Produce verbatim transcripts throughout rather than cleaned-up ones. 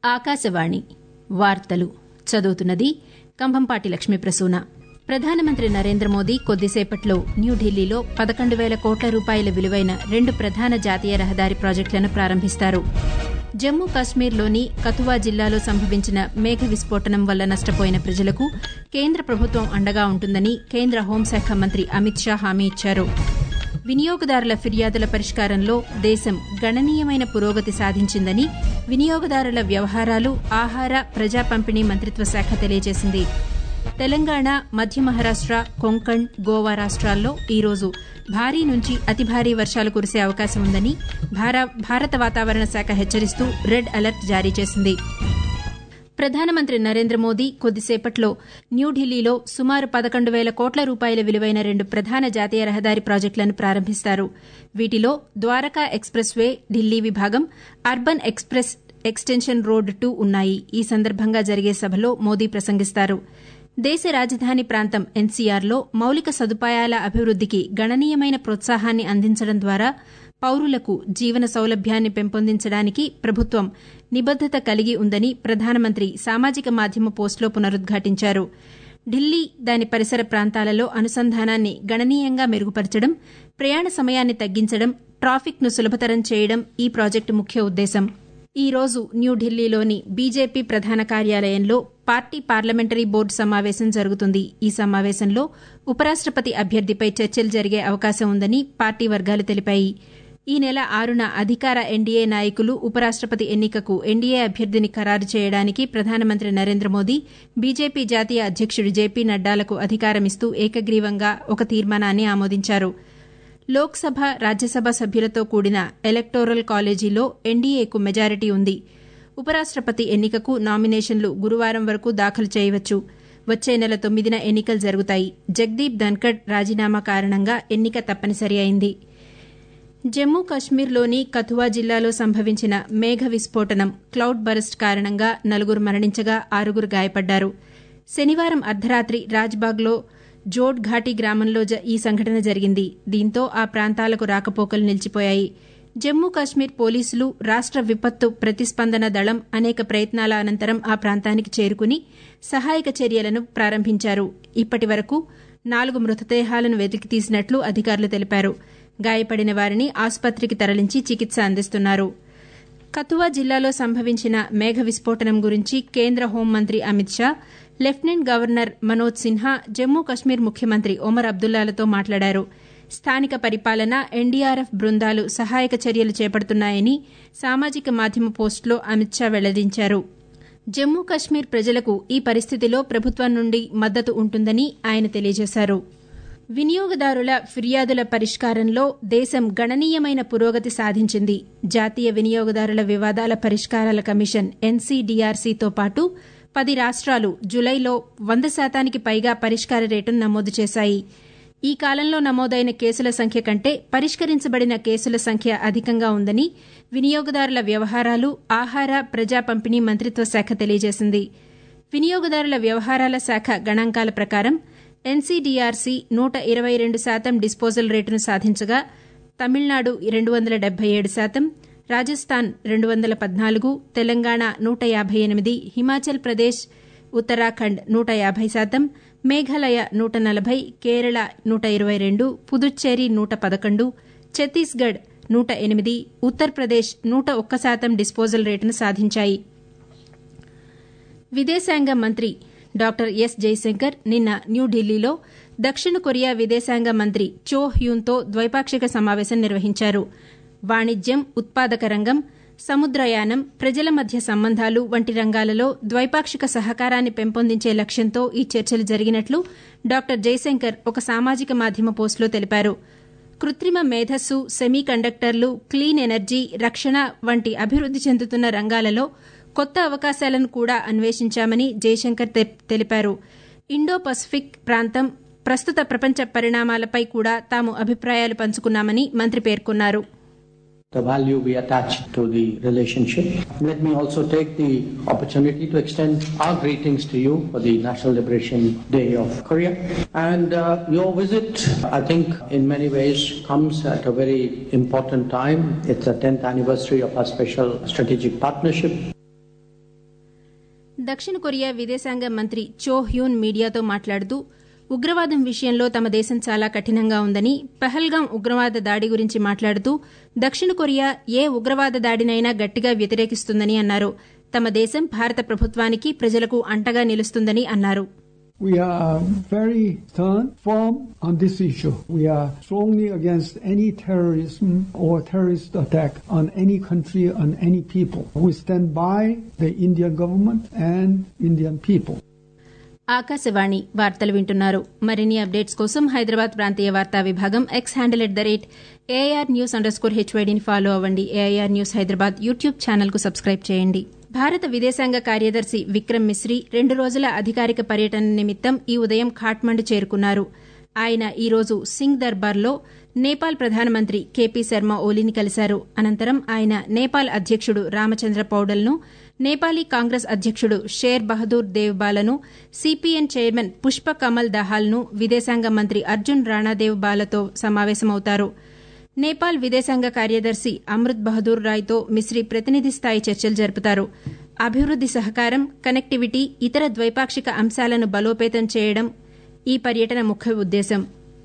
ఆకాశవాణి వార్తలు చదువుతున్నది కంభంపాటి లక్ష్మీప్రసూన. ప్రధానమంత్రి నరేంద్ర మోదీ కొద్దిసేపట్లో న్యూఢిల్లీలో పదకొండు వేల కోట్ల రూపాయల విలువైన రెండు ప్రధాన జాతీయ రహదారి ప్రాజెక్టులను ప్రారంభిస్తారు. జమ్మూ కాశ్మీర్లోని కథువా జిల్లాలో సంభవించిన మేఘ విస్ఫోటనం వల్ల నష్టపోయిన ప్రజలకు కేంద్ర ప్రభుత్వం అండగా ఉంటుందని కేంద్ర హోంశాఖ మంత్రి అమిత్ షా హామీ ఇచ్చారు. వినియోగదారుల ఫిర్యాదుల పరిష్కారంలో దేశం గణనీయమైన పురోగతి సాధించిందని వినియోగదారుల వ్యవహారాలు, ఆహార, ప్రజా పంపిణీ మంత్రిత్వ శాఖ తెలియజేసింది. తెలంగాణ, మధ్య మహారాష్ట, కొంకణ్, గోవా రాష్ట్రాల్లో ఈరోజు భారీ నుంచి అతి భారీ వర్షాలు కురిసే అవకాశం ఉందని భారత వాతావరణ శాఖ హెచ్చరిస్తూ రెడ్ అలర్ట్ జారీ చేసింది. ప్రధానమంత్రి నరేంద్ర మోదీ కొద్దిసేపట్లో న్యూఢిల్లీలో సుమారు పదకొండు వేల కోట్ల రూపాయల విలువైన రెండు ప్రధాన జాతీయ రహదారి ప్రాజెక్టులను ప్రారంభిస్తారు. వీటిలో ద్వారకా ఎక్స్ప్రెస్ వే ఢిల్లీ విభాగం, urban express extension road two ఉన్నాయి. ఈ సందర్భంగా జరిగే సభలో మోదీ ప్రసంగిస్తారు. దేశ రాజధాని ప్రాంతం ఎన్సీఆర్లో మౌలిక సదుపాయాల అభివృద్దికి గణనీయమైన ప్రోత్సాహాన్ని అందించడం ద్వారా పౌరులకు జీవన సౌలభ్యాన్ని పెంపొందించడానికి ప్రభుత్వం నిబద్దత కలిగి ఉందని ప్రధానమంత్రి సామాజిక మాధ్యమ పోస్టులో పునరుద్ఘాటించారు. ఢిల్లీ, దాని పరిసర ప్రాంతాలలో అనుసంధానాన్ని గణనీయంగా మెరుగుపరచడం, ప్రయాణ సమయాన్ని తగ్గించడం, ట్రాఫిక్ను సులభతరం చేయడం ఈ ప్రాజెక్టు ముఖ్య ఉద్దేశం. ఈ రోజు న్యూఢిల్లీలోని బీజేపీ ప్రధాన కార్యాలయంలో పార్టీ పార్లమెంటరీ బోర్డు సమావేశం జరుగుతుంది. ఈ సమావేశంలో ఉపరాష్టపతి అభ్యర్థిపై చర్చలు జరిగే అవకాశం ఉందని పార్టీ వర్గాలు తెలిపాయి. ఈ నెల ఆరున అధికార ఎన్డీఏ నాయకులు ఉపరాష్టపతి ఎన్నికకు ఎన్డీఏ అభ్యర్థిని ఖరారు చేయడానికి ప్రధానమంత్రి నరేంద్ర మోదీ, బీజేపీ జాతీయ అధ్యకుడు జేపీ నడ్డాలకు అధికారమిస్తూ ఏకగ్రీవంగా ఒక తీర్మానాన్ని ఆమోదించారు. లోక్సభ, రాజ్యసభ సభ్యులతో కూడిన ఎలక్టోరల్ కాలేజీలో ఎన్డీఏకు మెజారిటీ ఉంది. ఉపరాష్టపతి ఎన్నికకు నామినేషన్లు గురువారం వరకు దాఖలు చేయవచ్చు. వచ్చే నెల తొమ్మిదిన ఎన్నికలు జరుగుతాయి. జగదీప్ ధన్కడ్ రాజీనామా కారణంగా ఎన్నిక తప్పనిసరి అయింది. జమ్మూ కశ్మీర్లోని కథువా జిల్లాలో సంభవించిన మేఘ విస్ఫోటనం క్లౌడ్ బరస్ట్ కారణంగా నలుగురు మరణించగా ఆరుగురు గాయపడ్డారు. శనివారం అర్ధరాత్రి రాజ్బాగ్లో జోడ్ ఘాటీ గ్రామంలో ఈ సంఘటన జరిగింది. దీంతో ఆ ప్రాంతాలకు రాకపోకలు నిలిచిపోయాయి. జమ్మూ కాశ్మీర్ పోలీసులు, రాష్ట విపత్తు ప్రతిస్పందన దళం అనేక ప్రయత్నాల అనంతరం ఆ ప్రాంతానికి చేరుకుని సహాయక చర్యలను ప్రారంభించారు. ఇప్పటి వరకు నాలుగు మృతదేహాలను వెలికితీసినట్లు అధికారులు తెలిపారు. గాయపడిన వారిని ఆసుపత్రికి తరలించి చికిత్స అందిస్తున్నారు. కథువా జిల్లాలో సంభవించిన మేఘ విస్ఫోటనం గురించి కేంద్ర హోంమంత్రి అమిత్ షా, లెఫ్టినెంట్ గవర్నర్ మనోజ్ సిన్హా, జమ్మూ కశ్మీర్ ముఖ్యమంత్రి ఒమర్ అబ్దుల్లాలతో మాట్లాడారు. స్థానిక పరిపాలన, ఎన్డీఆర్ఎఫ్ బృందాలు సహాయక చర్యలు చేపడుతున్నాయని సామాజిక మాధ్యమ పోస్టులో అమిత్ షా వెల్లడించారు. జమ్మూ కశ్మీర్ ప్రజలకు ఈ పరిస్థితిలో ప్రభుత్వం నుండి మద్దతు ఉంటుందని ఆయన తెలియజేశారు. వినియోగదారుల ఫిర్యాదుల పరిష్కారంలో దేశం గణనీయమైన పురోగతి సాధించింది. జాతీయ వినియోగదారుల వివాదాల పరిష్కారాల కమిషన్ ఎన్సీడీఆర్సీతో పాటు పది రాష్ట్రాలు జులైలో వంద శాతానికి పైగా పరిష్కార రేటును నమోదు చేశాయి. ఈ కాలంలో నమోదైన కేసుల సంఖ్య కంటే పరిష్కరించబడిన కేసుల సంఖ్య అధికంగా ఉందని వినియోగదారుల వ్యవహారాలు, ఆహార, ప్రజా పంపిణీ మంత్రిత్వ శాఖ తెలియజేసింది. వినియోగదారుల వ్యవహారాల శాఖ గణాంకాల ప్రకారం ఎన్సీడీఆర్సీ నూట ఇరవై రెండు శాతం డిస్పోజల్ రేటును సాధించగా తమిళనాడు రెండు వందల డెబ్బై ఏడు శాతం, రాజస్థాన్ రెండు వందల పద్నాలుగు, తెలంగాణ నూట యాభై ఎనిమిది, హిమాచల్ ప్రదేశ్, ఉత్తరాఖండ్ నూట యాభై శాతం, మేఘాలయ నూట నలభై, కేరళ నూట ఇరవై రెండు, పుదుచ్చేరి నూట పదకొండు, ఛత్తీస్గఢ్ నూట ఎనిమిది, ఉత్తరప్రదేశ్ నూట ఒక్క శాతం డిస్పోజల్ రేటును సాధించాయి. విదేశాంగ మంత్రి డాక్టర్ ఎస్ జైశంకర్ నిన్న న్యూఢిల్లీలో దక్షిణ కొరియా విదేశాంగ మంత్రి చో హ్యూన్తో ద్వైపాక్షిక సమావేశం నిర్వహించారు. వాణిజ్యం, ఉత్పాదక రంగం, సముద్రయానం, ప్రజల మధ్య సంబంధాలు వంటి రంగాలలో ద్వైపాక్షిక సహకారాన్ని పెంపొందించే లక్ష్యంతో ఈ చర్చలు జరిగినట్లు డాక్టర్ జైశంకర్ ఒక సామాజిక మాధ్యమ పోస్టులో తెలిపారు. కృత్రిమ మేధస్సు, సెమీ కండక్టర్లు, క్లీన్ ఎనర్జీ, రక్షణ వంటి అభివృద్ది చెందుతున్న రంగాలలో కొత్త అవకాశాలను కూడా అన్వేషించామని జైశంకర్ తెలిపారు. ఇండో పసిఫిక్ ప్రాంతం, ప్రస్తుత ప్రపంచ పరిణామాలపై కూడా తాము అభిప్రాయాలు పంచుకున్నామని మంత్రి పేర్కొన్నారు. The value we attach to the relationship. Let me also take the opportunity to extend our greetings to you for the National Liberation Day of Korea. And uh, your visit, I think, in many ways comes at a very important time. It's the tenth anniversary of our special strategic partnership. దక్షిణ Korea విదేశాంగ మంత్రి చో Hyun మీడియాతో మాట్లాడుతూ ఉగ్రవాదం విషయంలో తమ దేశం చాలా కఠినంగా ఉందని, పహల్గాం ఉగ్రవాద దాడి గురించి మాట్లాడుతూ దక్షిణ కొరియా ఏ ఉగ్రవాద దాడినైనా గట్టిగా వ్యతిరేకిస్తుందని అన్నారు. తమ దేశం భారత ప్రభుత్వానికి ప్రజలకు అంటగా నిలుస్తుందని అన్నారు. We are very stern, firm on this issue. We are strongly against any terrorism or terrorist attack on any country, on any people. We stand by the Indian government and Indian people. Akashvani వార్తలు వింటున్నారు. మరిన్ని updates కోసం హైదరాబాద్ ప్రాంతీయ వార్తా విభాగం X handle at the rate AIR news underscore హెచ్వైడీని follow అవ్వండి. AIR news Hyderabad YouTube channel కు సబ్స్క్రైబ్ చేయండి. భారత విదేశాంగ కార్యదర్శి విక్రమ్ మిశ్రీ రెండు రోజుల అధికారిక పర్యటన నిమిత్తం ఈ ఉదయం ఖాట్మండ్ చేరుకున్నారు. ఆయన ఈ రోజు సింగ్ దర్బార్లో నేపాల్ ప్రధానమంత్రి కేపీ శర్మ ఓలీని కలిశారు. అనంతరం ఆయన నేపాల్ అధ్యకుడు రామచంద్ర పౌడల్ను, నేపాలీ కాంగ్రెస్ అధ్యకుడు షేర్ బహదూర్ దేవ్బాలను, సీపీఎన్ చైర్మన్ పుష్ప కమల్ దహాల్ను, విదేశాంగ మంత్రి అర్జున్ రాణాదేవ్ బాలతో సమావేశమవుతారు. నేపాల్ విదేశాంగ కార్యదర్శి అమృత్ బహదూర్ రాయ్తో మిశ్రీ ప్రతినిధి స్థాయి చర్చలు జరుపుతారు. అభివృద్ది సహకారం, కనెక్టివిటీ, ఇతర ద్వైపాక్షిక అంశాలను బలోపేతం చేయడం ఈ పర్యటన ముఖ్య ఉద్దేశం.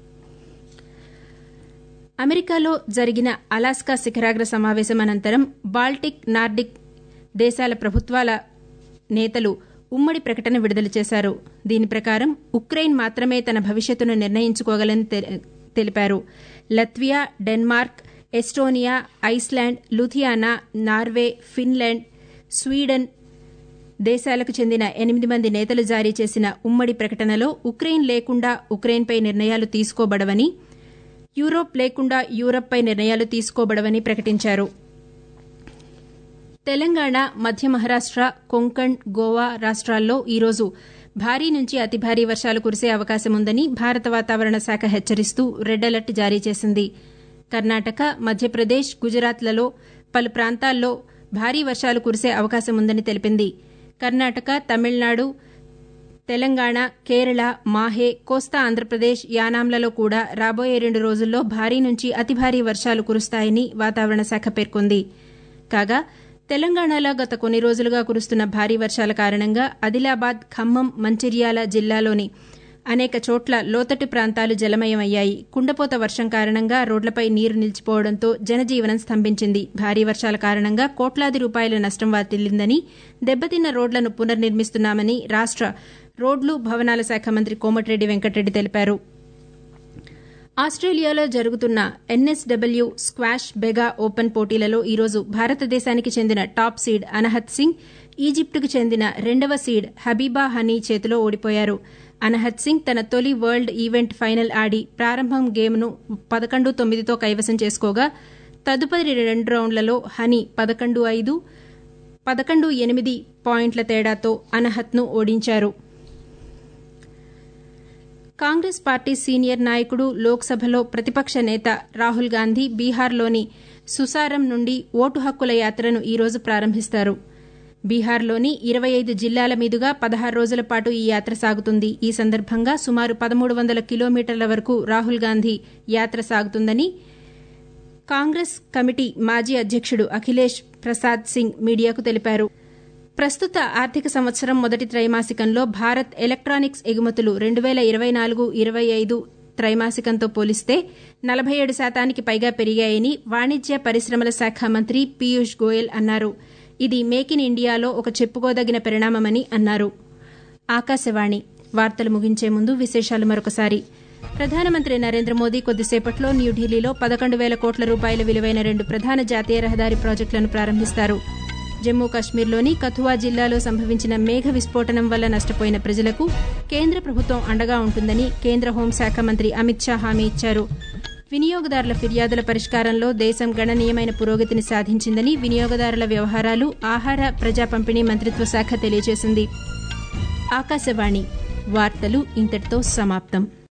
అమెరికాలో జరిగిన అలాస్కా శిఖరాగ్ర సమావేశం అనంతరం బాల్టిక్, నార్డిక్ దేశాల ప్రభుత్వాల నేతలు ఉమ్మడి ప్రకటన విడుదల చేశారు. దీని ప్రకారం ఉక్రెయిన్ మాత్రమే తన భవిష్యత్తును నిర్ణయించుకోగలని తెలిపారు. Latvia, Denmark, Estonia, Iceland, Lithuania, Norway, Finland, Sweden దేశాలకు చెందిన ఎనిమిది మంది నేతలు జారీ చేసిన ఉమ్మడి ప్రకటనలో ఉక్రెయిన్ లేకుండా ఉక్రెయిన్పై నిర్ణయాలు తీసుకోబడవని, యూరోప్ లేకుండా యూరప్పై నిర్ణయాలు తీసుకోబడవని ప్రకటించారు. తెలంగాణ, మధ్య మహారాష్ట, కొంకణ్, గోవా రాష్ట్రాల్లో ఈరోజు భారీ నుంచి అతి భారీ వర్షాలు కురిసే అవకాశం ఉందని భారత వాతావరణ శాఖ హెచ్చరిస్తూ రెడ్ అలర్ట్ జారీ చేసింది. కర్ణాటక, మధ్యప్రదేశ్, గుజరాత్లలో పలు ప్రాంతాల్లో భారీ వర్షాలు కురిసే అవకాశం ఉందని తెలిపింది. కర్ణాటక, తమిళనాడు, తెలంగాణ, కేరళ, మాహే, కోస్తా ఆంధ్రప్రదేశ్, యానాంలలో కూడా రాబోయే రెండు రోజుల్లో భారీ నుంచి అతి భారీ వర్షాలు కురుస్తాయని వాతావరణ శాఖ పేర్కొంది. కాగా తెలంగాణలో గత కొన్ని రోజులుగా కురుస్తున్న భారీ వర్షాల కారణంగా ఆదిలాబాద్, ఖమ్మం, మంచిర్యాల జిల్లాలోని అనేక చోట్ల లోతట్టు ప్రాంతాలు జలమయమయ్యాయి. కుండపోత వర్షం కారణంగా రోడ్లపై నీరు నిలిచిపోవడంతో జనజీవనం స్తంభించింది. భారీ వర్షాల కారణంగా కోట్లాది రూపాయల నష్టం వాటిల్లిందని, దెబ్బతిన్న రోడ్లను పునర్నిర్మిస్తున్నామని రాష్ట రోడ్లు, భవనాల శాఖ మంత్రి కోమటిరెడ్డి వెంకటరెడ్డి తెలిపారు. ఆస్ట్రేలియాలో జరుగుతున్న ఎన్ఎస్డబ్ల్యూ స్క్వాష్ బెగా ఓపెన్ పోటీలలో ఈరోజు భారతదేశానికి చెందిన టాప్ సీడ్ అనహత్ సింగ్ ఈజిప్టుకు చెందిన రెండవ సీడ్ హబీబా హనీ చేతిలో ఓడిపోయారు. అనహత్ సింగ్ తన తొలి వరల్డ్ ఈవెంట్ ఫైనల్ ఆడి ప్రారంభం గేమ్ను పదకొండు తొమ్మిదితో కైవసం చేసుకోగా తదుపరి రెండు రౌండ్లలో హనీ పదకొండు ఐదు, పదకొండు ఎనిమిది పాయింట్ల తేడాతో అనహత్ను ఓడించారు. కాంగ్రెస్ పార్టీ సీనియర్ నాయకుడు, లోక్సభలో ప్రతిపక్ష నేత రాహుల్ గాంధీ బీహార్లోని సుసారం నుండి ఓటు హక్కుల యాత్రను ఈరోజు ప్రారంభిస్తారు. బీహార్లోని ఇరవై ఐదు జిల్లాల మీదుగా పదహారు రోజుల పాటు ఈ యాత్ర సాగుతుంది. ఈ సందర్భంగా సుమారు పదమూడు వందల కిలోమీటర్ల వరకు రాహుల్ గాంధీ యాత్ర సాగుతుందని కాంగ్రెస్ కమిటీ మాజీ అధ్యకుడు అఖిలేష్ ప్రసాద్ సింగ్ మీడియాకు తెలిపారు. ప్రస్తుత ఆర్థిక సంవత్సరం మొదటి త్రైమాసికంలో భారత్ ఎలక్ట్రానిక్స్ ఎగుమతులు రెండు వేల ఇరవై నాలుగు ఇరవై ఐదు త్రైమాసికంతో పోలిస్తే నలభై ఏడు శాతానికి పైగా పెరిగాయని వాణిజ్య పరిశ్రమల శాఖ మంత్రి పీయూష్ గోయల్ అన్నారు. ఇది మేక్ ఇన్ ఇండియాలో ఒక చెప్పుకోదగిన పరిణామమని అన్నారు. ఆకాశవాణి వార్తలు ముగించే ముందు విశేషాలు మరొకసారి. ప్రధానమంత్రి నరేంద్ర మోదీ కొద్దిసేపట్లో న్యూఢిల్లీలో పదకొండు వేల కోట్ల రూపాయల విలువైన రెండు ప్రధాన జాతీయ రహదారి ప్రాజెక్టులను ప్రారంభిస్తారు. జమ్మూ కశ్మీర్లోని కథువా జిల్లాలో సంభవించిన మేఘ విస్ఫోటనం వల్ల నష్టపోయిన ప్రజలకు కేంద్ర ప్రభుత్వం అండగా ఉంటుందని కేంద్ర హోంశాఖ మంత్రి అమిత్ షా హామీ ఇచ్చారు. వినియోగదారుల ఫిర్యాదుల పరిష్కారంలో దేశం గణనీయమైన పురోగతిని సాధించిందని వినియోగదారుల వ్యవహారాలు, ఆహార, ప్రజా పంపిణీ మంత్రిత్వ శాఖ తెలియజేసింది. ఆకాశవాణి వార్తలు ఇంతటితో సమాప్తం.